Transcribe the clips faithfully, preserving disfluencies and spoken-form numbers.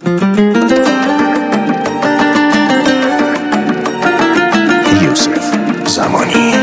یوسف زمانی.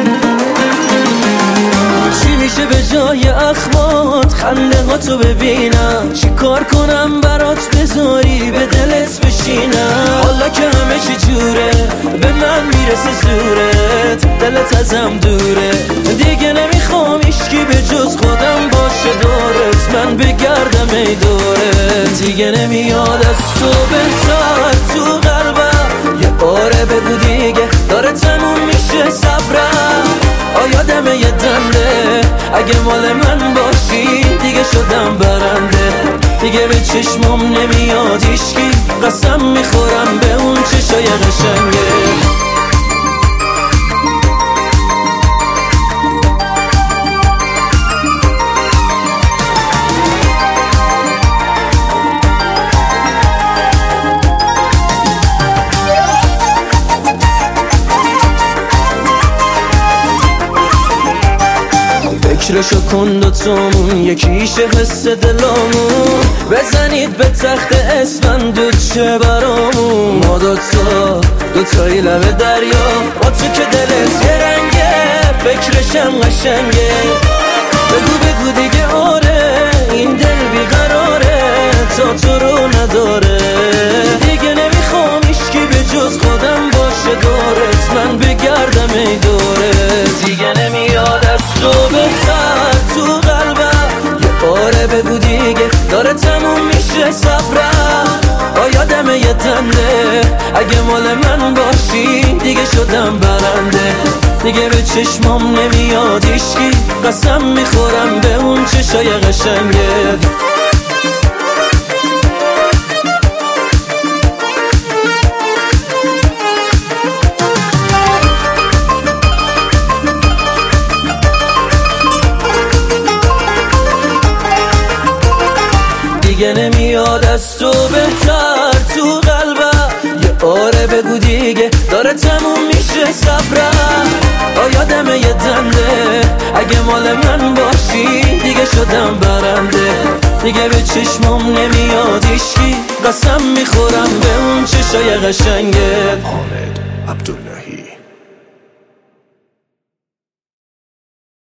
چی میشه به جای اخمات خنده ها تو ببینم؟ چی کار کنم برات بذاری به دلت بشینم؟ حالا که همه چی جوره به من میرسه زورت، دلت ازم دوره، دیگه نمیخوام هیچکی به جز خودم باشه دورت، من بگردم ای دورت. دیگه نمیاد از تو بهتر تو قلبم، یه آره بگو دیگه داره تموم میشه صبرم. آیا دمه یه دنده اگه مال من باشی دیگه شدم برنده، دیگه به چشمم نمیاد هیچکی، قسم میخورم به اون چشای قشنگه. فکرشو کن دوتامون یکیشه حس دلامون، بزنید به تخت اسفندود چه برامون. ما دوتا دوتایی لب دریا، با تو که دلت یه رنگه فکرشم قشنگه. بگو بگو دیگه آره این دل بیقراره تا تو رو نداره، دیگه نمیخوام هیچکی به جز خودم باشه دورت، من بگردم ای دورت. دیگه نمیاد از تو بهتر تو قلبم، یه آره بگو دیگه داره تموم میشه صبرم. آیا دمه یه دنده اگه مال من باشی دیگه شدم برنده، دیگه به چشمام نمیاد هیچکی، قسم میخورم به اون چشای قشنگه. دیگه نمیاد از تو بهتر تو قلبم، یه آره بگو دیگه داره تموم میشه صبرم. آیا دمه یه دنده اگه مال من باشی دیگه شدم برنده، دیگه به چشمم نمیاد هیچکی، قسم میخورم به اون چشای قشنگه. حامد عبداللهی.